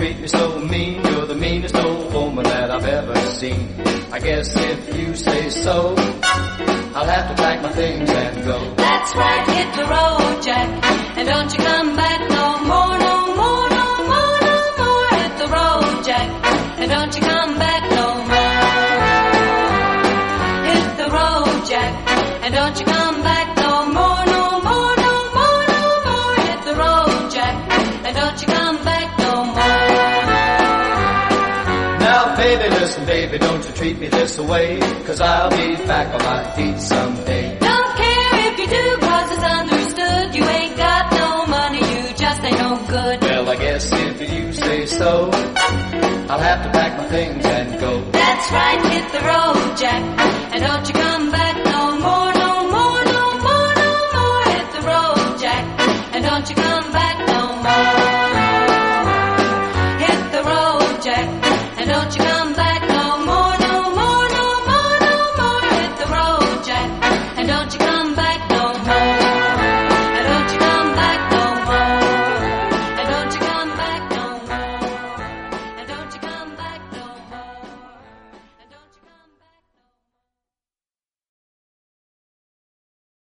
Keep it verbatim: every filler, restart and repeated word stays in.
treat me so mean. You're the meanest old woman that I've ever seen. I guess if you say so, I'll have to pack my things and go. That's right, hit the road, Jack, and don't you come back no more, no more, no more, no more. Hit the road, Jack, and don't you come back no more. Hit the road, Jack, and don't you come back no more, no more, no more, no more. Hit the road, Jack, and don't you come back no more. Now, baby, listen, baby, don't you treat me this way, 'cause I'll be back on my feet someday. Don't care if you do, 'cause it's understood. You ain't got no money, you just ain't no good. Well, I guess if you say so, I'll have to pack my things and go. That's right, hit the road, Jack, and don't you